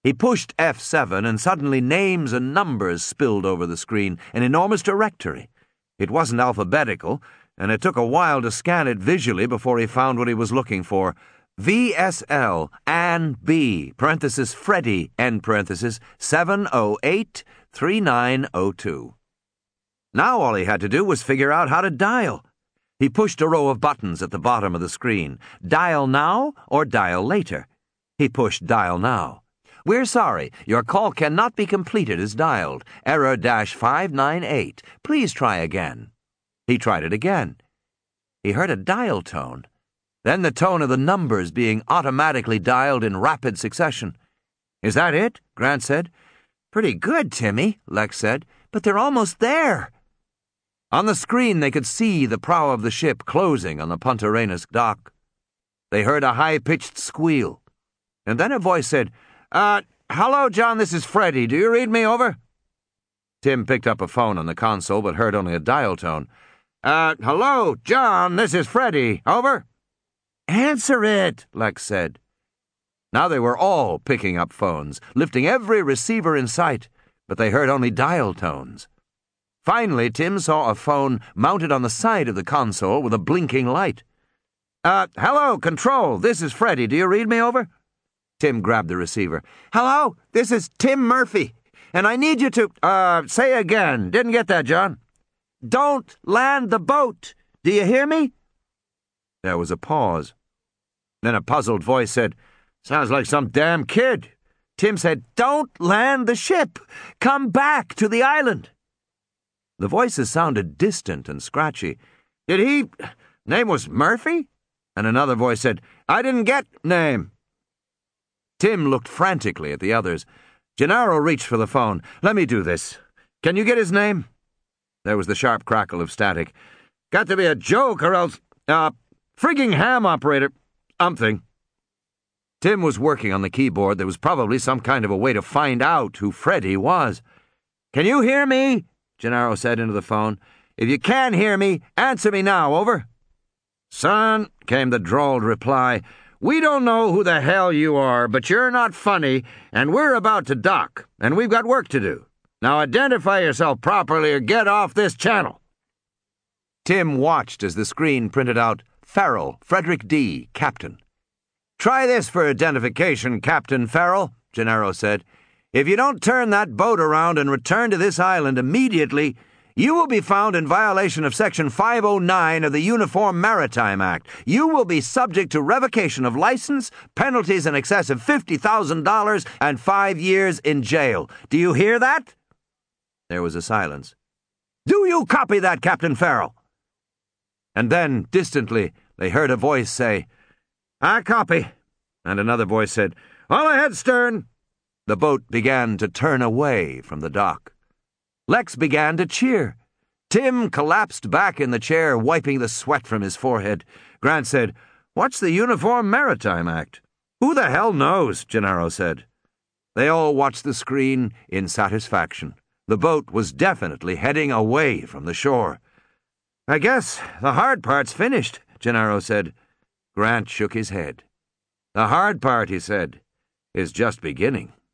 He pushed F7 and suddenly names and numbers spilled over the screen, an enormous directory. It wasn't alphabetical, and it took a while to scan it visually before he found what he was looking for. VSL and B, parenthesis Freddy, end parenthesis, 708-3902. Now all he had to do was figure out how to dial. He pushed a row of buttons at the bottom of the screen. Dial now or dial later. He pushed dial now. We're sorry, your call cannot be completed as dialed. Error -598. Please try again. He tried it again. He heard a dial tone. Then the tone of the numbers being automatically dialed in rapid succession. Is that it? Grant said. Pretty good, Timmy, Lex said, but they're almost there. On the screen they could see the prow of the ship closing on the Punta Arenas dock. They heard a high-pitched squeal. And then a voice said, hello, John, this is Freddy. Do you read me, over? Tim picked up a phone on the console but heard only a dial tone. Hello, John, this is Freddy. Over? Answer it, Lex said. Now they were all picking up phones, lifting every receiver in sight, but they heard only dial tones. Finally, Tim saw a phone mounted on the side of the console with a blinking light. Hello, Control, this is Freddy. Do you read me, over? Tim grabbed the receiver. Hello, this is Tim Murphy, and I need you to, say again. Didn't get that, John. Don't land the boat. Do you hear me? There was a pause. Then a puzzled voice said, Sounds like some damn kid. Tim said, Don't land the ship. Come back to the island. The voices sounded distant and scratchy. Did he? Name was Murphy? And another voice said, I didn't get name. Tim looked frantically at the others. Gennaro reached for the phone. Let me do this. Can you get his name? There was the sharp crackle of static. Got to be a joke or else... frigging ham operator... something. Tim was working on the keyboard. There was probably some kind of a way to find out who Freddy was. Can you hear me? Gennaro said into the phone. If you can hear me, answer me now, over. Son, came the drawled reply, we don't know who the hell you are, but you're not funny, and we're about to dock, and we've got work to do. Now identify yourself properly or get off this channel. Tim watched as the screen printed out, Farrell, Frederick D., Captain. Try this for identification, Captain Farrell, Gennaro said. If you don't turn that boat around and return to this island immediately, you will be found in violation of Section 509 of the Uniform Maritime Act. You will be subject to revocation of license, penalties in excess of $50,000, and 5 years in jail. Do you hear that? There was a silence. Do you copy that, Captain Farrell? And then, distantly, they heard a voice say, I copy. And another voice said, All ahead, stern. The boat began to turn away from the dock. Lex began to cheer. Tim collapsed back in the chair, wiping the sweat from his forehead. Grant said, What's the Uniform Maritime Act? Who the hell knows, Gennaro said. They all watched the screen in satisfaction. The boat was definitely heading away from the shore. I guess the hard part's finished, Gennaro said. Grant shook his head. The hard part, he said, is just beginning.